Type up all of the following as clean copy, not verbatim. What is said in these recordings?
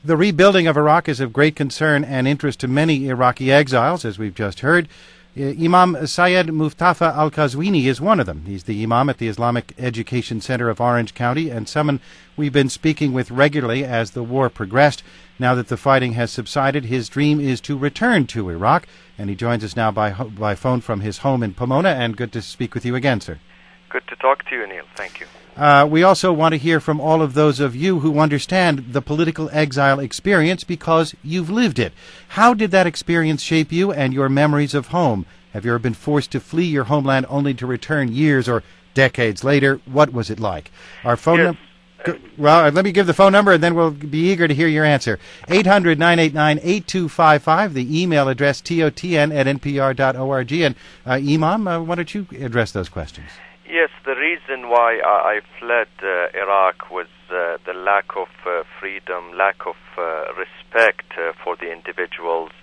The rebuilding of Iraq is of great concern and interest to many Iraqi exiles, as we've just heard. Imam Syed Mustafa Al-Qazwini is one of them. He's the imam at the Islamic Education Center of Orange County and someone we've been speaking with regularly as the war progressed. Now that the fighting has subsided, his dream is to return to Iraq, and he joins us now by phone from his home in Pomona, and good to speak with you again, sir. Good to talk to you, Neil. Thank you. We also want to hear from all of those of you who understand the political exile experience because you've lived it. How did that experience shape you and your memories of home? Have you ever been forced to flee your homeland only to return years or decades later? What was it like? Our phone number... Well, let me give the phone number, and then we'll be eager to hear your answer. 800-989-8255, the email address totn@npr.org. And Imam, why don't you address those questions? Yes, the reason why I fled Iraq was the lack of freedom, lack of respect for the individuals,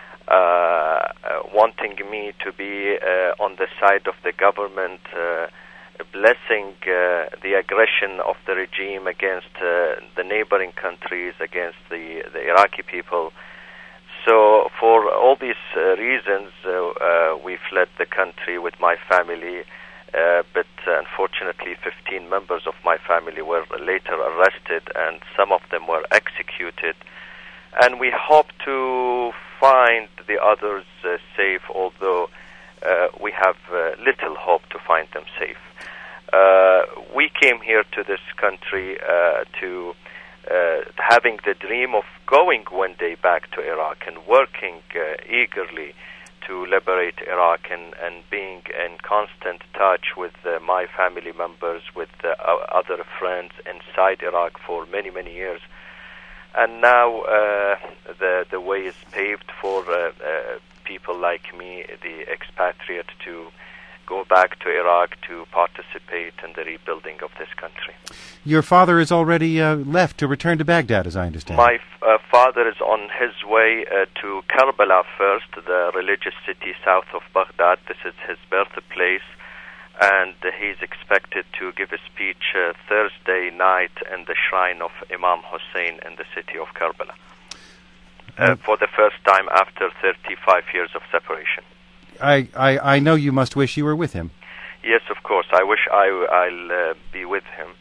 wanting me to be on the side of the government, blessing the aggression of the regime against the neighboring countries, against the Iraqi people. So for all these reasons, we fled the country with my family. But unfortunately 15 members of my family were later arrested and some of them were executed, and we hope to find the others safe, although we have little hope to find them safe. We came here to this country to having the dream of going one day back to Iraq and working eagerly to liberate Iraq and being in constant touch with my family members, with other friends inside Iraq for many, many years. And now the way is paved for people like me, the expatriate, to go back to Iraq to participate in the rebuilding of this country. Your father is already left to return to Baghdad, as I understand. My father is on his way to Karbala first, the religious city south of Baghdad. This is his birthplace, and he's expected to give a speech Thursday night in the shrine of Imam Hussein in the city of Karbala for the first time after 35 years of separation. I know you must wish you were with him. Yes, of course. I wish I'll be with him.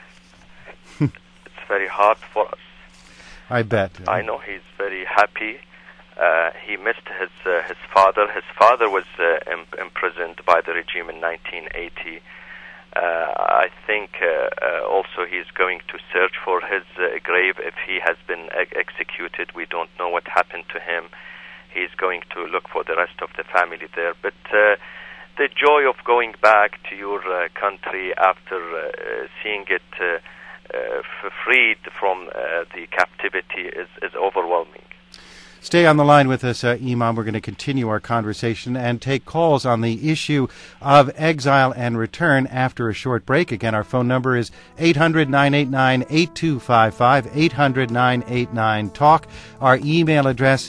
It's very hard for us. I bet. I know he's very happy. He missed his father. His father was imprisoned by the regime in 1980. I think also he's going to search for his grave if he has been executed. We don't know what happened to him. He's going to look for the rest of the family there. But the joy of going back to your country after seeing it freed from the captivity is overwhelming. Stay on the line with us, Imam. We're going to continue our conversation and take calls on the issue of exile and return after a short break. Again, our phone number is 800-989-8255, 800-989-TALK. Our email address,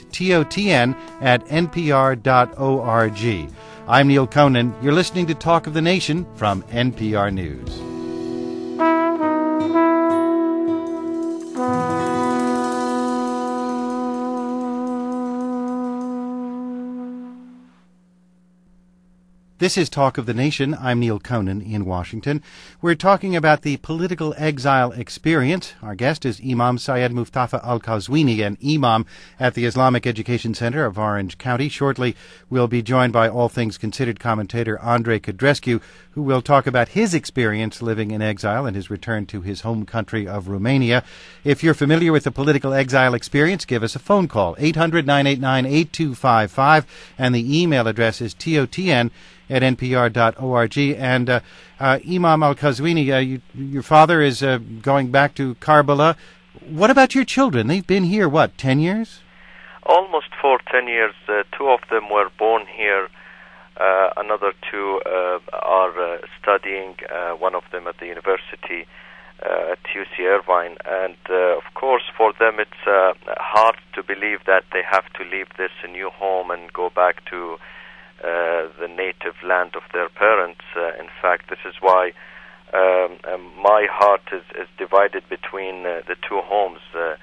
totn@npr.org. I'm Neil Conan. You're listening to Talk of the Nation from NPR News. This is Talk of the Nation. I'm Neil Conan in Washington. We're talking about the political exile experience. Our guest is Imam Syed Mustafa Al-Qazwini, an imam at the Islamic Education Center of Orange County. Shortly, we'll be joined by All Things Considered commentator Andrei Codrescu, who will talk about his experience living in exile and his return to his home country of Romania. If you're familiar with the political exile experience, give us a phone call, 800-989-8255, and the email address is totn@npr.org. And Imam Al-Qazwini, your father is going back to Karbala. What about your children? They've been here, 10 years? Almost 10 years. Two of them were born here. Another two are studying, one of them at the university at UC Irvine. And, of course, for them it's hard to believe that they have to leave this new home and go back to the native land of their parents. In fact, this is why my heart is divided between the two homes.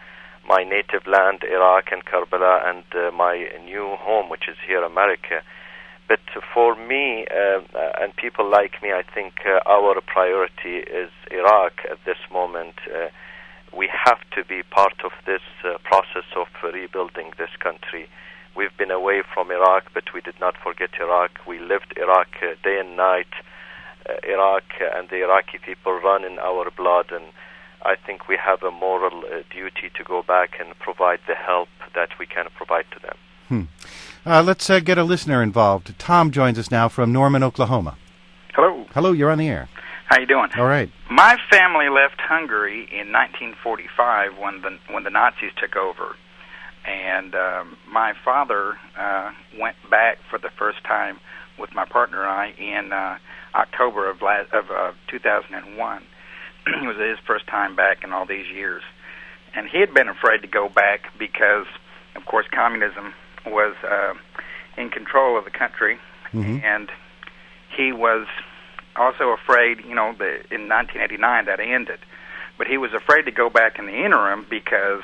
my native land, Iraq and Karbala, and my new home, which is here, America. But for me and people like me, I think our priority is Iraq at this moment. We have to be part of this process of rebuilding this country. We've been away from Iraq, but we did not forget Iraq. We lived Iraq day and night. Iraq and the Iraqi people run in our blood, and I think we have a moral duty to go back and provide the help that we can provide to them. Let's get a listener involved. Tom joins us now from Norman, Oklahoma. Hello. Hello, you're on the air. How you doing? All right. My family left Hungary in 1945 when the Nazis took over, and my father went back for the first time with my partner and I in October of 2001. It was his first time back in all these years, and he had been afraid to go back because, of course, communism was in control of the country, and he was also afraid, in 1989 that ended. But he was afraid to go back in the interim because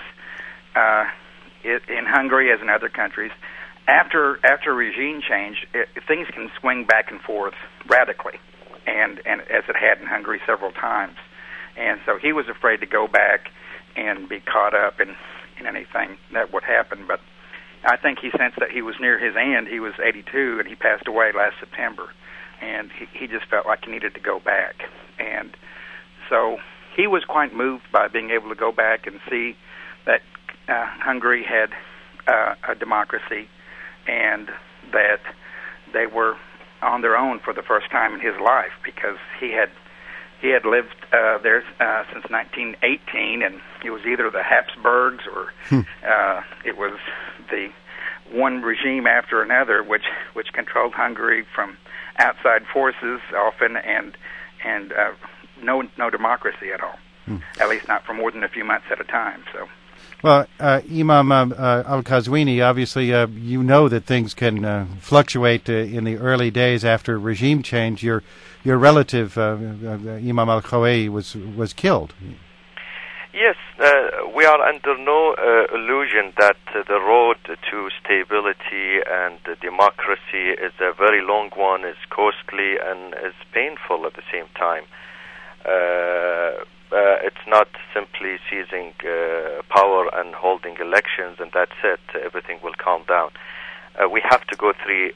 in Hungary, as in other countries, after regime change, things can swing back and forth radically, and as it had in Hungary several times. And so he was afraid to go back and be caught up in anything that would happen. But I think he sensed that he was near his end. He was 82, and he passed away last September. And he just felt like he needed to go back. And so he was quite moved by being able to go back and see that Hungary had a democracy and that they were on their own for the first time in his life, because he had lived there since 1918, and it was either the Habsburgs or it was the one regime after another which controlled Hungary from outside forces often, and no democracy at all, at least not for more than a few months at a time. So. Well, Imam al-Qazwini, obviously you know that things can fluctuate in the early days after regime change. Your relative, Imam al-Khawei, was killed. Yes, we are under no illusion that the road to stability and democracy is a very long one, is costly, and is painful at the same time. It's not simply seizing power and holding elections and that's it. Everything will calm down. We have to go through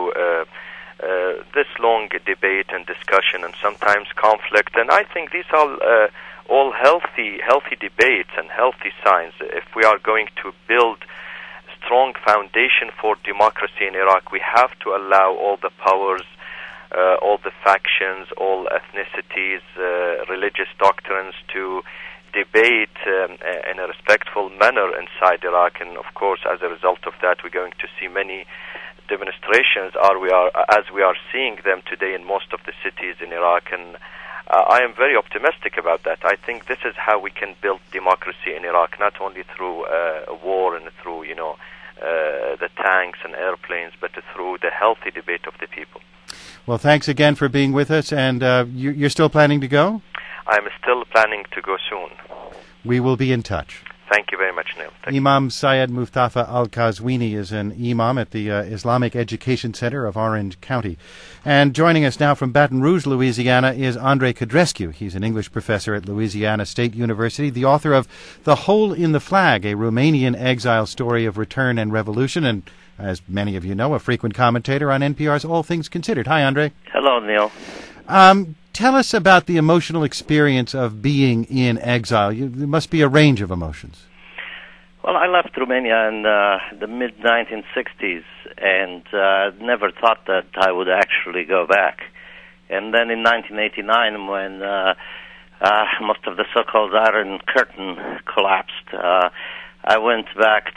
this long debate and discussion and sometimes conflict. And I think these are all healthy debates and healthy signs. If we are going to build strong foundation for democracy in Iraq, we have to allow all the powers, all the factions, all ethnicities, religious doctrines to debate in a respectful manner inside Iraq. And of course, as a result of that, we're going to see many demonstrations as we are seeing them today in most of the cities in Iraq. And I am very optimistic about that. I think this is how we can build democracy in Iraq, not only through a war and through the tanks and airplanes, but through the healthy debate of the people. Well, thanks again for being with us, and you're still planning to go? I'm still planning to go soon. We will be in touch. Thank you very much, Neil. Imam Syed Mustafa al-Qazwini is an imam at the Islamic Education Center of Orange County. And joining us now from Baton Rouge, Louisiana, is Andrei Codrescu. He's an English professor at Louisiana State University, the author of The Hole in the Flag, a Romanian exile story of return and revolution, and, as many of you know, a frequent commentator on NPR's All Things Considered. Hi, Andrei. Hello, Neil. Tell us about the emotional experience of being in exile. There must be a range of emotions. Well, I left Romania in the mid-1960s and never thought that I would actually go back. And then in 1989, when most of the so-called Iron Curtain collapsed, I went back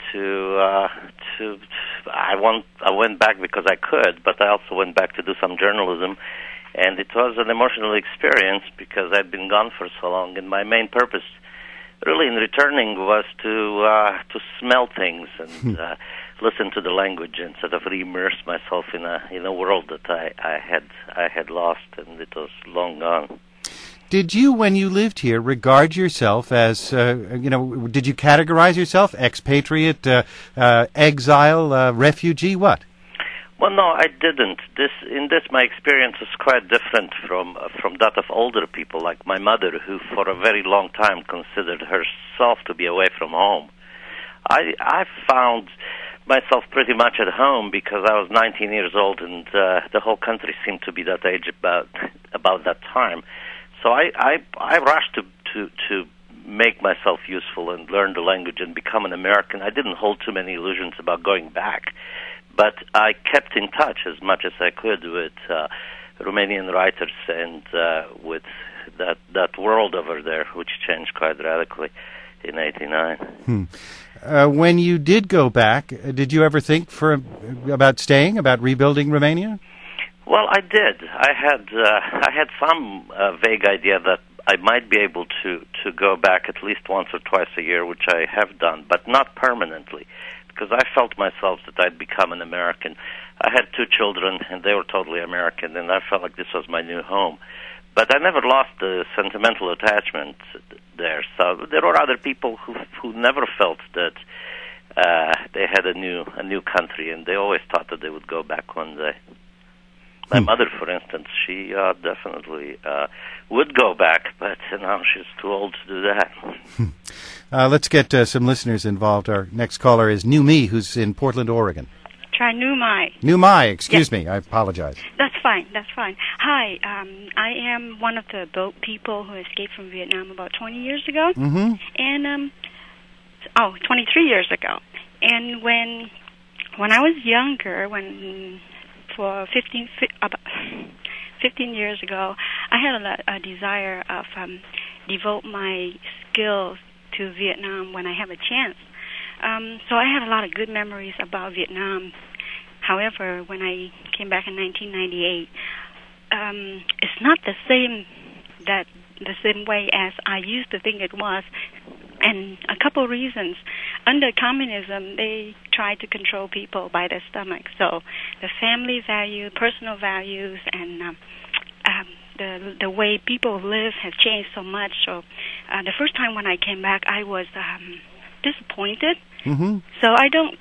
I went back because I could, but I also went back to do some journalism. And it was an emotional experience because I'd been gone for so long, and my main purpose, really, in returning, was to smell things and listen to the language and sort of re-immerse myself in a world that I had lost, and it was long gone. Did you, when you lived here, regard yourself as, did you categorize yourself expatriate, exile, refugee, what? Well, no, I didn't. My experience was quite different from that of older people, like my mother, who for a very long time considered herself to be away from home. I found myself pretty much at home because I was 19 years old, and the whole country seemed to be that age about that time. So I rushed to make myself useful and learn the language and become an American. I didn't hold too many illusions about going back, but I kept in touch as much as I could with Romanian writers and with that world over there, which changed quite radically in '89. When you did go back, did you ever think about staying, about rebuilding Romania? Well, I did. I had some vague idea that I might be able to go back at least once or twice a year, which I have done, but not permanently, because I felt myself that I'd become an American. I had 2 children, and they were totally American, and I felt like this was my new home. But I never lost the sentimental attachment there. So there were other people who never felt that they had a new country, and they always thought that they would go back one day. My mother, for instance, she definitely would go back, but now she's too old to do that. Let's get some listeners involved. Our next caller is New Me, who's in Portland, Oregon. Try New Mai. New Mai, excuse me. I apologize. That's fine. Hi, I am one of the boat people who escaped from Vietnam about 20 years ago. Mm-hmm. And, 23 years ago. And when I was younger, for 15 years ago, I had a desire of devote my skills to Vietnam when I have a chance. So I had a lot of good memories about Vietnam. However, when I came back in 1998, it's not the same way as I used to think it was, and a couple of reasons. Under communism, they tried to control people by their stomach. So the family value, personal values, and the way people live has changed so much. So the first time when I came back, I was disappointed. Mm-hmm. So I don't.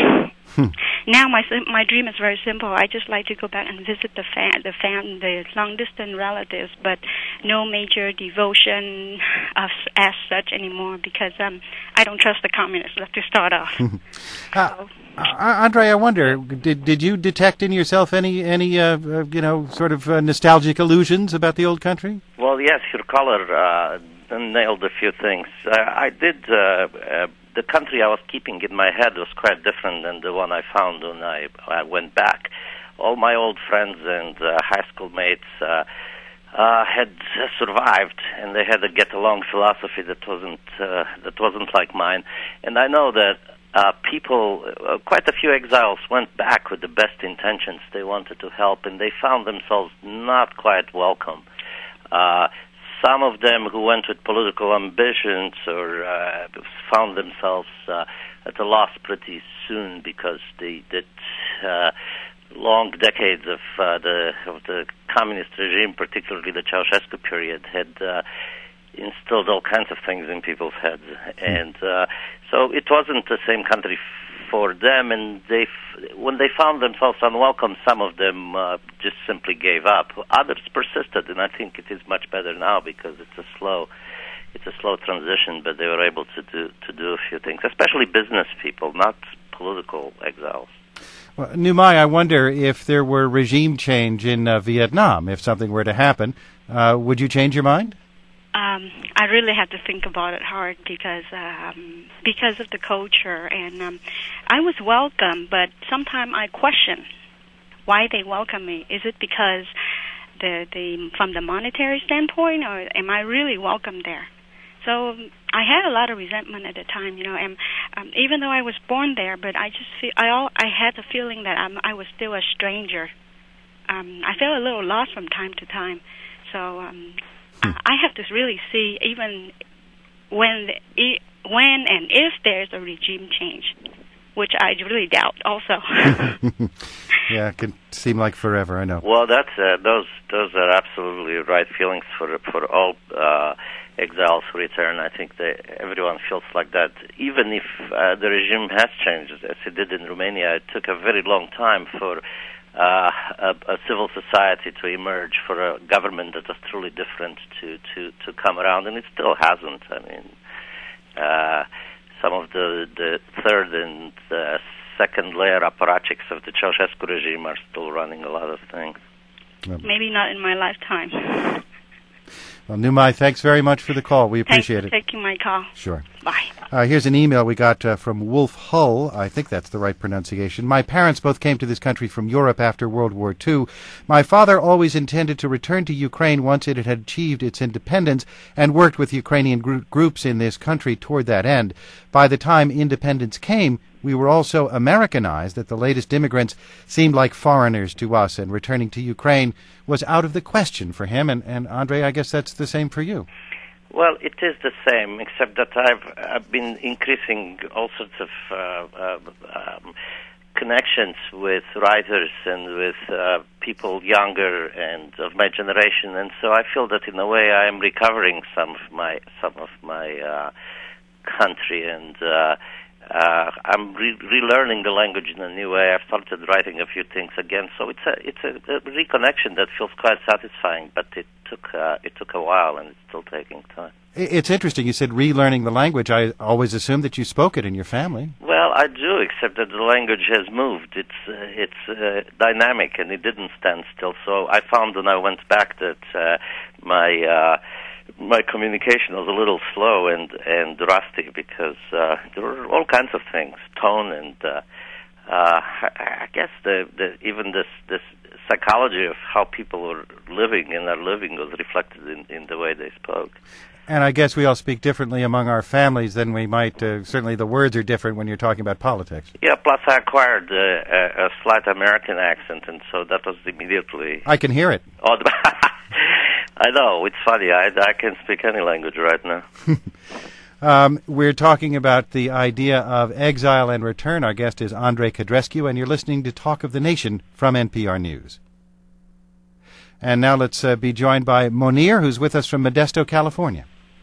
Now my dream is very simple. I just like to go back and visit the long distance relatives, but no major devotion as such anymore because I don't trust the communists. To start off. Andre, I wonder, did you detect in yourself any sort of nostalgic illusions about the old country? Well, yes, your caller nailed a few things. I did. The country I was keeping in my head was quite different than the one I found when I went back. All my old friends and high school mates had survived, and they had a get-along philosophy that wasn't like mine. And I know that quite a few exiles went back with the best intentions. They wanted to help, and they found themselves not quite welcome. Some of them who went with political ambitions or found themselves at a loss pretty soon because they did long decades of the communist regime, particularly the Ceausescu period, had instilled all kinds of things in people's heads, and so it wasn't the same country for them. And when they found themselves unwelcome, some of them just simply gave up. Others persisted, and I think it is much better now because it's a slow transition. But they were able to do a few things, especially business people, not political exiles. Well, New Mai, I wonder if there were regime change in Vietnam, if something were to happen, would you change your mind? I really have to think about it hard because of the culture, and I was welcome, but sometimes I question why they welcome me. Is it because from the monetary standpoint, or am I really welcome there? So I had a lot of resentment at the time, and even though I was born there, but I just I had the feeling that I was still a stranger. I felt a little lost from time to time, so. I have to really see even when and if there's a regime change, which I really doubt also. Yeah, it can seem like forever, I know. Well, that's those are absolutely right feelings for all exiles who return. I think everyone feels like that. Even if the regime has changed, as it did in Romania, it took a very long time for a civil society to emerge, for a government that was truly different to come around, and it still hasn't. I mean, some of the third and second layer apparatchiks of the Ceausescu regime are still running a lot of things. Maybe not in my lifetime. Well, Numai, thanks very much for the call. We appreciate it. Thanks for taking my call. Sure. Bye. Here's an email we got from Wolf Hull. I think that's the right pronunciation. My parents both came to this country from Europe after World War II. My father always intended to return to Ukraine once it had achieved its independence and worked with Ukrainian groups in this country toward that end. By the time independence came, we were all so Americanized that the latest immigrants seemed like foreigners to us, and returning to Ukraine was out of the question for him. And Andre, I guess that's the same for you. Well, it is the same, except that I've been increasing all sorts of connections with writers and with people younger and of my generation, and so I feel that in a way I am recovering some of my country, and I'm relearning the language in a new way. I've started writing a few things again, so it's a reconnection that feels quite satisfying. But it took a while, and it's still taking time. It's interesting. You said relearning the language. I always assumed that you spoke it in your family. Well, I do, except that the language has moved. It's dynamic, and it didn't stand still. So I found when I went back that my communication was a little slow and rusty because there were all kinds of things, tone, and I guess even this psychology of how people were living and are living was reflected in the way they spoke. And I guess we all speak differently among our families than we might. Certainly the words are different when you're talking about politics. Yeah, plus I acquired a slight American accent, and so that was immediately... I can hear it. Oh, I know, it's funny. I can speak any language right now. We're talking about the idea of exile and return. Our guest is Andre Codrescu, and you're listening to Talk of the Nation from NPR News. And now let's be joined by Monir, who's with us from Modesto, California.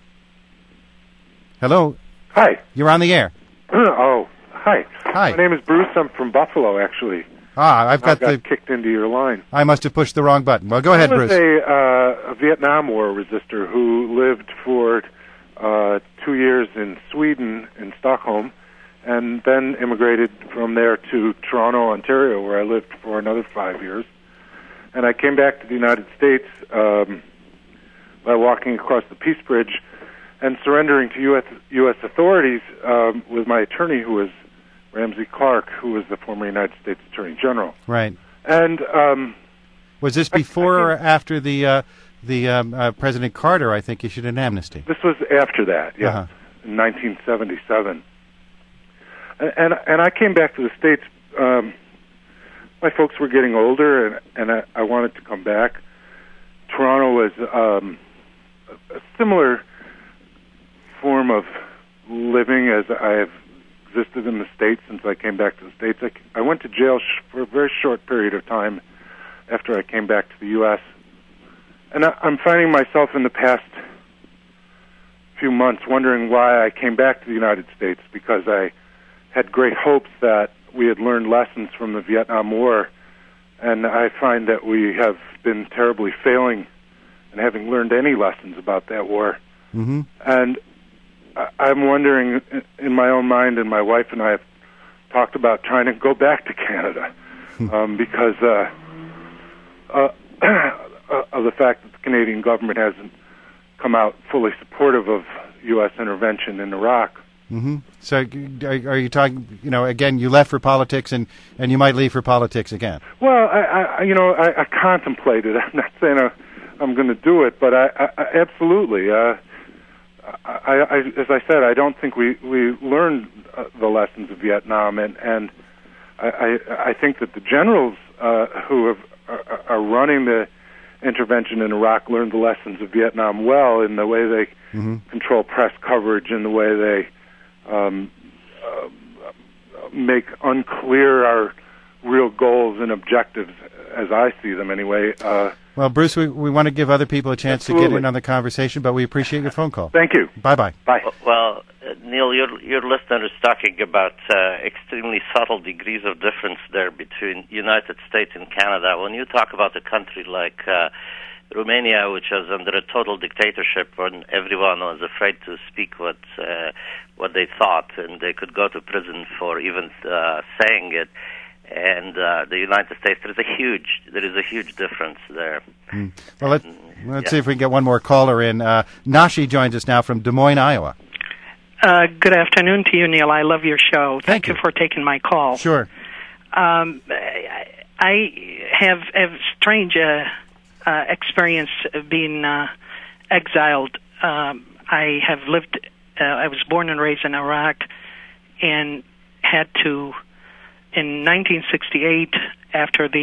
Hello. Hi. You're on the air. Oh, hi. Hi. My name is Bruce. I'm from Buffalo, actually. I've got kicked into your line. I must have pushed the wrong button. Well, go ahead, Bruce. I was a Vietnam War resistor who lived for 2 years in Sweden, in Stockholm, and then immigrated from there to Toronto, Ontario, where I lived for another 5 years. And I came back to the United States by walking across the Peace Bridge and surrendering to U.S. authorities with my attorney, who was Ramsey Clark, who was the former United States Attorney General. Right. And was this before or after the President Carter, I think, issued an amnesty? This was after that, yeah, in 1977. And I came back to the States. My folks were getting older, and I wanted to come back. Toronto was a similar form of living as I have existed in the States since I came back to the States. I went to jail for a very short period of time after I came back to the U.S. And I'm finding myself in the past few months wondering why I came back to the United States, because I had great hopes that we had learned lessons from the Vietnam War, and I find that we have been terribly failing in having learned any lessons about that war. Mm-hmm. And I'm wondering, in my own mind, and my wife and I have talked about trying to go back to Canada because of the fact that the Canadian government hasn't come out fully supportive of U.S. intervention in Iraq. Mm-hmm. So are you talking, again, you left for politics and you might leave for politics again? Well, I contemplated. I'm not saying I'm going to do it, but I absolutely. As I said, I don't think we learned the lessons of Vietnam, and I think that the generals who are running the intervention in Iraq learned the lessons of Vietnam well in the way they make unclear our real goals and objectives, as I see them anyway. Well, Bruce, we want to give other people a chance Absolutely. to get in on the conversation, but we appreciate your phone call. Thank you. Bye-bye. Bye. Well, Neil, your listener is talking about extremely subtle degrees of difference there between United States and Canada. When you talk about a country like Romania, which was under a total dictatorship, when everyone was afraid to speak what they thought, and they could go to prison for even saying it, and the United States, there is a huge difference there. Well, let's see if we can get one more caller in. Nashi joins us now from Des Moines, Iowa. Good afternoon to you, Neil. I love your show. Thank you for taking my call. Sure. I have strange experience of being exiled. I have lived. I was born and raised in Iraq, and had to. In 1968, after a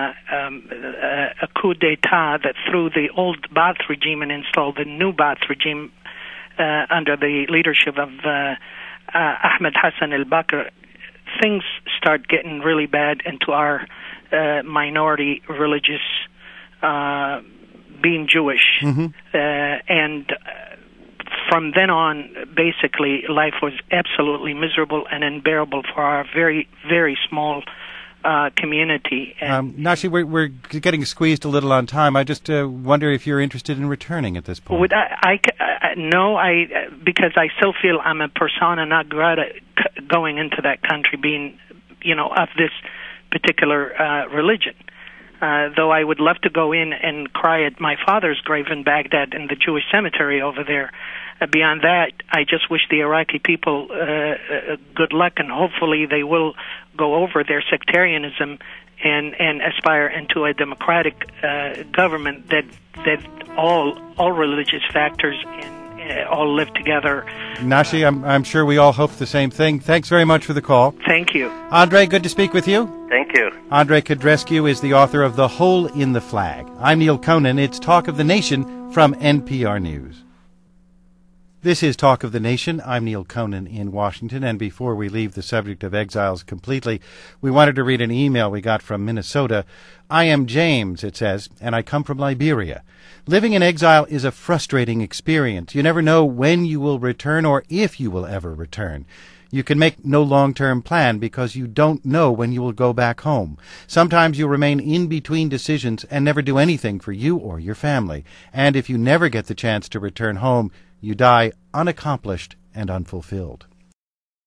coup d'etat that threw the old Ba'ath regime and installed the new Ba'ath regime under the leadership of Ahmed Hassan al-Bakr, things start getting really bad into our minority religious, being Jewish. Mm-hmm. And from then on, basically, life was absolutely miserable and unbearable for our very, very small community. Nashi, we're getting squeezed a little on time. I just wonder if you're interested in returning at this point. No, because I still feel I'm a persona non grata going into that country, being, of this particular religion. Though I would love to go in and cry at my father's grave in Baghdad in the Jewish cemetery over there. Beyond that, I just wish the Iraqi people good luck, and hopefully they will go over their sectarianism and aspire into a democratic government that all religious factors and all live together. Nashi, I'm sure we all hope the same thing. Thanks very much for the call. Thank you. Andre, good to speak with you. Thank you. Andre Codrescu is the author of The Hole in the Flag. I'm Neil Conan. It's Talk of the Nation from NPR News. This is Talk of the Nation. I'm Neil Conan in Washington, and before we leave the subject of exiles completely, we wanted to read an email we got from Minnesota. I am James, it says, and I come from Liberia. Living in exile is a frustrating experience. You never know when you will return or if you will ever return. You can make no long-term plan because you don't know when you will go back home. Sometimes you remain in between decisions and never do anything for you or your family. And if you never get the chance to return home, you die unaccomplished and unfulfilled.